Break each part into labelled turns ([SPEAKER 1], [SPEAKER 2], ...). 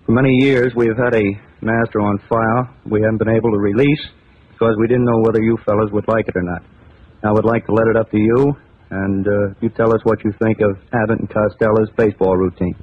[SPEAKER 1] For many years, we have had a master on file we haven't been able to release because we didn't know whether you fellas would like it or not. I would like to let it up to you, and you tell us what you think of Abbott and Costella's baseball routine.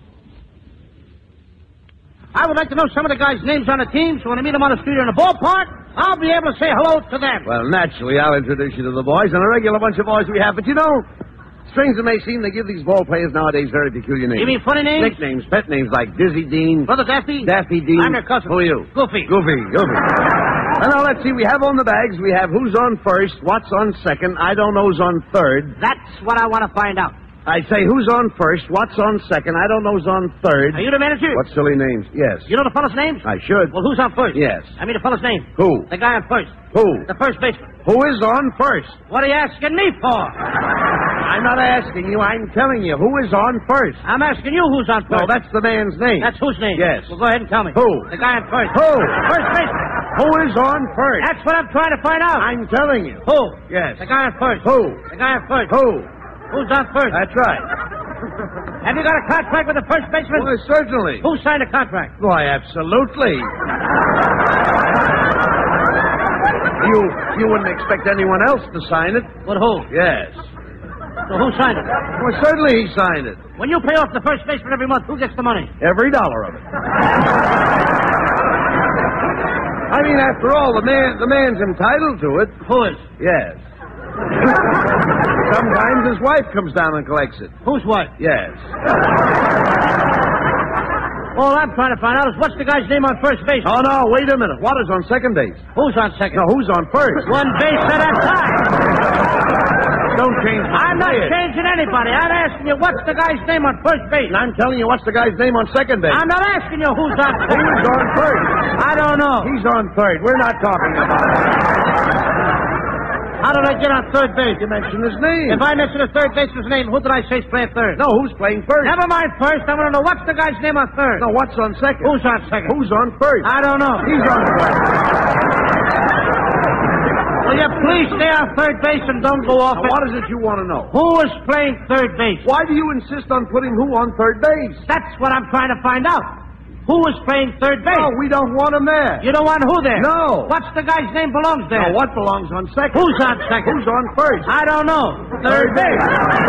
[SPEAKER 2] I would like to know some of the guys' names on the team, so when I meet them on the street or in the ballpark, I'll be able to say hello to them.
[SPEAKER 3] Well, naturally, I'll introduce you to the boys, and a regular bunch of boys we have. But, you know, strange it may seem, they give these ball players nowadays very peculiar names.
[SPEAKER 2] You mean funny names?
[SPEAKER 3] Nicknames, pet names like Dizzy Dean.
[SPEAKER 2] Brother Daffy?
[SPEAKER 3] Daffy Dean.
[SPEAKER 2] I'm their cousin.
[SPEAKER 3] Who are you?
[SPEAKER 2] Goofy.
[SPEAKER 3] Goofy. Well, now, let's see. We have on the bags, we have who's on first, what's on second, I don't know's on third.
[SPEAKER 2] That's what I want to find out.
[SPEAKER 3] I say who's on first, what's on second, I don't know's on third.
[SPEAKER 2] Are you the manager?
[SPEAKER 3] What silly names? Yes.
[SPEAKER 2] You know the fellow's names?
[SPEAKER 3] I should.
[SPEAKER 2] Well, who's on first?
[SPEAKER 3] Yes.
[SPEAKER 2] I mean the fellow's name.
[SPEAKER 3] Who?
[SPEAKER 2] The guy on first.
[SPEAKER 3] Who?
[SPEAKER 2] The first baseman.
[SPEAKER 3] Who is on first?
[SPEAKER 2] What are you asking me for?
[SPEAKER 3] I'm not asking you, I'm telling you. Who is on first?
[SPEAKER 2] I'm asking you who's on
[SPEAKER 3] No,
[SPEAKER 2] first.
[SPEAKER 3] that's the man's name.
[SPEAKER 2] That's whose name?
[SPEAKER 3] Yes.
[SPEAKER 2] Well, go ahead and tell me.
[SPEAKER 3] Who?
[SPEAKER 2] The guy on first.
[SPEAKER 3] Who?
[SPEAKER 2] First baseman.
[SPEAKER 3] Who is on first?
[SPEAKER 2] That's what I'm trying to find out.
[SPEAKER 3] I'm telling you.
[SPEAKER 2] Who?
[SPEAKER 3] Yes.
[SPEAKER 2] The guy on first.
[SPEAKER 3] Who?
[SPEAKER 2] The guy on first.
[SPEAKER 3] Who?
[SPEAKER 2] Who's on first?
[SPEAKER 3] That's right.
[SPEAKER 2] Have you got a contract with the first baseman?
[SPEAKER 3] Well, certainly.
[SPEAKER 2] Who signed the contract?
[SPEAKER 3] Why, absolutely. You wouldn't expect anyone else to sign it.
[SPEAKER 2] With who?
[SPEAKER 3] Yes.
[SPEAKER 2] So who signed it?
[SPEAKER 3] Well, certainly he signed it.
[SPEAKER 2] When you pay off the first baseman every month, who gets the money?
[SPEAKER 3] Every dollar of it. I mean, after all, the man's entitled to it.
[SPEAKER 2] Who is?
[SPEAKER 3] Yes. Sometimes his wife comes down and collects it.
[SPEAKER 2] Whose wife?
[SPEAKER 3] Yes.
[SPEAKER 2] All I'm trying to find out is what's the guy's name on first base?
[SPEAKER 3] Oh, no, wait a minute. What is on second base?
[SPEAKER 2] Who's on second?
[SPEAKER 3] No, who's on first?
[SPEAKER 2] One base at a time.
[SPEAKER 3] Don't change the
[SPEAKER 2] I'm not changing anybody. I'm asking you what's the guy's name on first base.
[SPEAKER 3] And I'm telling you what's the guy's name on second base.
[SPEAKER 2] I'm not asking you who's on second.
[SPEAKER 3] Who's on first?
[SPEAKER 2] I don't know.
[SPEAKER 3] He's on third. We're not talking about it.
[SPEAKER 2] How did I get on third base?
[SPEAKER 3] You mentioned his name.
[SPEAKER 2] If I mention the third baseman's name, who did I say is playing third?
[SPEAKER 3] No, who's playing first?
[SPEAKER 2] Never mind first. I want to know what's the guy's name on third.
[SPEAKER 3] No, what's on second?
[SPEAKER 2] Who's on second?
[SPEAKER 3] Who's on first?
[SPEAKER 2] I don't know.
[SPEAKER 3] He's on first.
[SPEAKER 2] Will you please stay on third base and don't go off
[SPEAKER 3] Now,
[SPEAKER 2] it?
[SPEAKER 3] what is it you want to know?
[SPEAKER 2] Who is playing third base?
[SPEAKER 3] Why do you insist on putting who on third base?
[SPEAKER 2] That's what I'm trying to find out. Who is playing third base?
[SPEAKER 3] No, we don't want him there.
[SPEAKER 2] You don't want who there?
[SPEAKER 3] No.
[SPEAKER 2] What's the guy's name belongs there?
[SPEAKER 3] No, what belongs on second?
[SPEAKER 2] Who's on second?
[SPEAKER 3] Who's on first?
[SPEAKER 2] I don't know. Third base.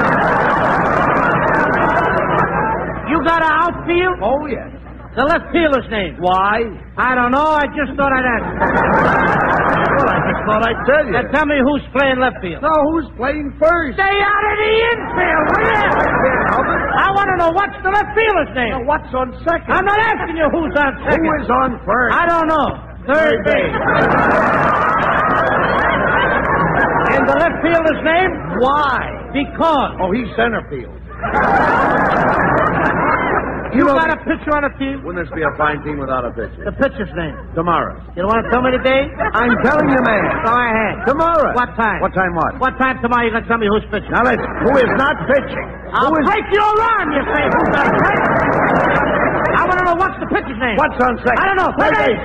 [SPEAKER 2] You got an outfield?
[SPEAKER 3] Oh, yes.
[SPEAKER 2] The left fielder's name.
[SPEAKER 3] Why?
[SPEAKER 2] I don't know. I just thought I'd ask.
[SPEAKER 3] Well, I just thought I'd tell you.
[SPEAKER 2] Now tell me who's playing left field.
[SPEAKER 3] No, who's playing first?
[SPEAKER 2] Stay out of the infield, will you? I want to know what's the left fielder's name.
[SPEAKER 3] Now, what's on second?
[SPEAKER 2] I'm not asking you who's on second.
[SPEAKER 3] Who is on first?
[SPEAKER 2] I don't know. Third base. And the left fielder's name?
[SPEAKER 3] Why?
[SPEAKER 2] Because.
[SPEAKER 3] Oh, he's center field.
[SPEAKER 2] You got a pitcher on a team?
[SPEAKER 3] Wouldn't this be a fine team without a pitcher?
[SPEAKER 2] The pitcher's name.
[SPEAKER 3] Tomorrow.
[SPEAKER 2] You don't want to tell me the day?
[SPEAKER 3] I'm telling you, man.
[SPEAKER 2] Go ahead.
[SPEAKER 3] Tomorrow.
[SPEAKER 2] What time?
[SPEAKER 3] What time what?
[SPEAKER 2] What time tomorrow you going to tell me who's pitching?
[SPEAKER 3] Now listen, who is not pitching?
[SPEAKER 2] I'll
[SPEAKER 3] Who is...
[SPEAKER 2] break your arm, you say. Who's on second? I want to know what's the pitcher's name.
[SPEAKER 3] What's on second?
[SPEAKER 2] I don't know. Third base.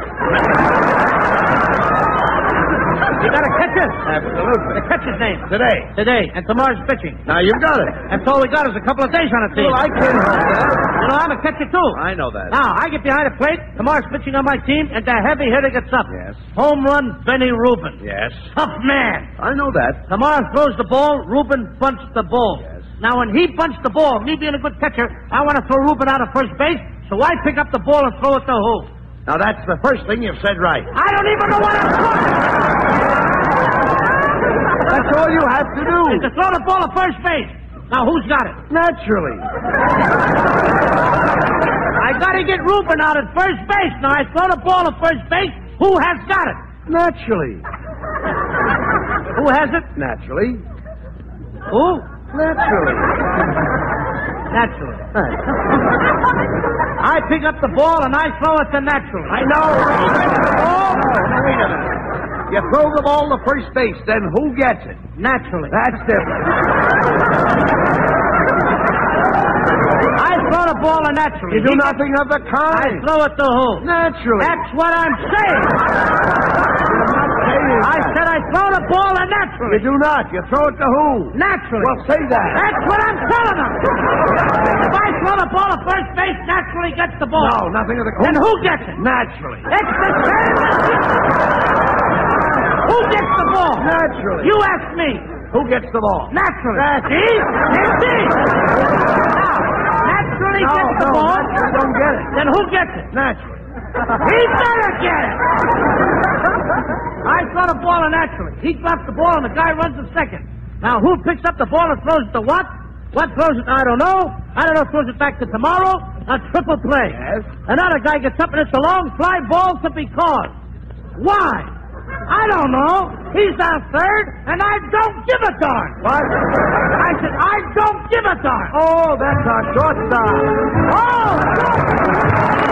[SPEAKER 2] You got a catcher?
[SPEAKER 3] Absolutely.
[SPEAKER 2] The catcher's name.
[SPEAKER 3] Today.
[SPEAKER 2] And tomorrow's pitching.
[SPEAKER 3] Now you've got it.
[SPEAKER 2] That's all we got is a couple of days on a team.
[SPEAKER 3] Well, I can't help that.
[SPEAKER 2] You know, I'm a catcher, too.
[SPEAKER 3] I know that.
[SPEAKER 2] Now, I get behind the plate. Tomorrow's pitching on my team, and the heavy hitter gets up.
[SPEAKER 3] Yes.
[SPEAKER 2] Home run, Benny Rubin.
[SPEAKER 3] Yes.
[SPEAKER 2] Tough man.
[SPEAKER 3] I know that.
[SPEAKER 2] Tomorrow throws the ball, Rubin bunts the ball.
[SPEAKER 3] Yes.
[SPEAKER 2] Now, when he bunts the ball, me being a good catcher, I want to throw Rubin out of first base, so I pick up the ball and throw it to who?
[SPEAKER 3] Now that's the first thing you've said right.
[SPEAKER 2] I don't even know what I'm talking about.
[SPEAKER 3] That's all you have to do.
[SPEAKER 2] Is to throw the ball to first base. Now, who's got it?
[SPEAKER 3] Naturally.
[SPEAKER 2] I got to get Rubin out at first base. Now, I throw the ball to first base. Who has got it?
[SPEAKER 3] Naturally.
[SPEAKER 2] Who has it?
[SPEAKER 3] Naturally.
[SPEAKER 2] Who?
[SPEAKER 3] Naturally.
[SPEAKER 2] Naturally. I pick up the ball and I throw it to Naturally.
[SPEAKER 3] I know. Oh, now wait a minute. You throw the ball to first base, then who gets it?
[SPEAKER 2] Naturally.
[SPEAKER 3] That's different.
[SPEAKER 2] I throw the ball to Naturally.
[SPEAKER 3] You do nothing of the
[SPEAKER 2] I
[SPEAKER 3] kind.
[SPEAKER 2] throw it to who?
[SPEAKER 3] Naturally.
[SPEAKER 2] That's what I'm saying. I said I throw the ball to Naturally.
[SPEAKER 3] You do not. You throw it to who?
[SPEAKER 2] Naturally.
[SPEAKER 3] Well, say that.
[SPEAKER 2] That's what I'm telling them. If I throw the ball at first base, naturally gets the ball.
[SPEAKER 3] No, nothing of the...
[SPEAKER 2] Then who gets it?
[SPEAKER 3] Naturally.
[SPEAKER 2] It's the same as Who gets the ball?
[SPEAKER 3] Naturally.
[SPEAKER 2] You ask me.
[SPEAKER 3] Who gets the ball?
[SPEAKER 2] Naturally. See? It's me. Now, naturally gets the ball.
[SPEAKER 3] Naturally don't get it.
[SPEAKER 2] Then who gets it?
[SPEAKER 3] Naturally.
[SPEAKER 2] He better get it. I throw the ball in naturally. He drops the ball and the guy runs to second. Now, who picks up the ball and throws it to what? What throws it? I don't know. I don't know. Throws it back to tomorrow. A triple play.
[SPEAKER 3] Yes.
[SPEAKER 2] Another guy gets up and it's a long fly ball to be caught. Why? I don't know. He's on third, and I don't give a darn.
[SPEAKER 3] What?
[SPEAKER 2] I said, I don't give a darn.
[SPEAKER 3] Oh, that's our shortstop.
[SPEAKER 2] Oh!